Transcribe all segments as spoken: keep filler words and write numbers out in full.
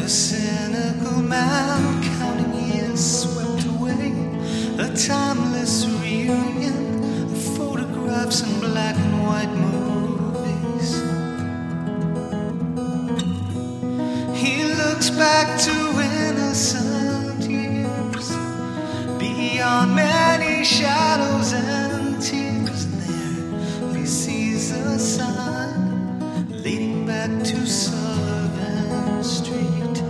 a cynical man counting years swept away, a timeless reunion of photographs and black and white movies. He looks back to innocent years, beyond many shadows and tears, and there he sees a sign leading back to Sullivan Street.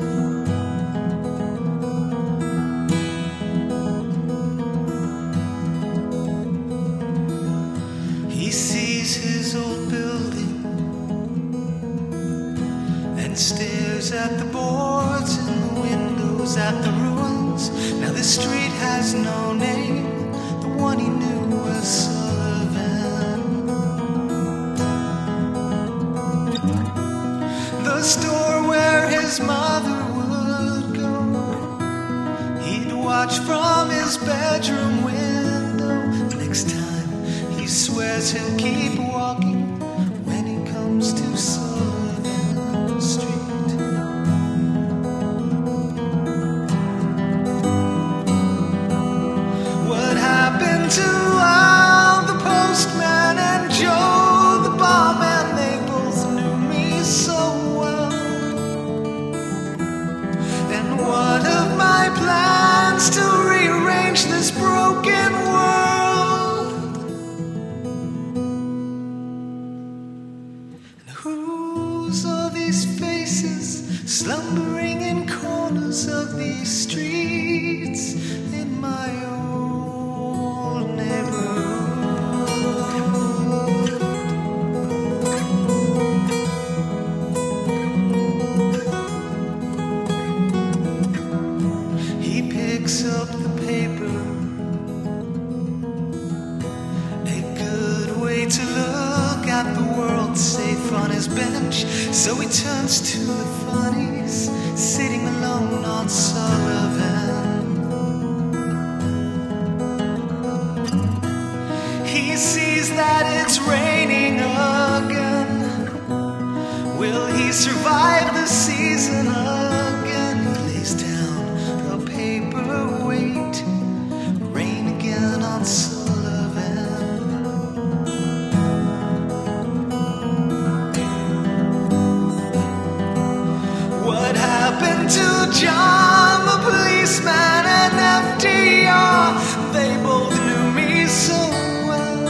He sees his old building and stares at the boards in the windows, at the ruins. Now this street has no name, the one he knew was Sullivan. The store where his mother would go, he'd watch from his bedroom window. Next time he swears he'll keep walking when he comes to Sullivan Street. What happened to Al, the postman, and Joe, the barman? They both knew me so well. And what of my plans to rearrange this broken world? And whose are these faces slumbering in corners of these streets in my old neighborhood? He picks up the paper, a good way to look at the world safe on his bench. So he turns to the funnies sitting alone on Sullivan. He sees that it's raining again. Will he survive the season again? He lays down a paperweight. Rain again on Sullivan. What happened to John, the policeman, and F D R? They both knew me so well.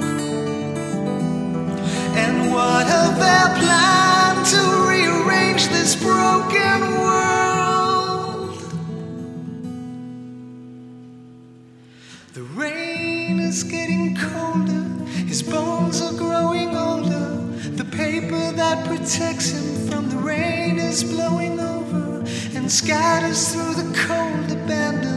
And what of their plan to rearrange this broken world? The rain is getting colder, his bones are growing older. The paper that protects him from the rain is blowing over and scatters through the cold abandoned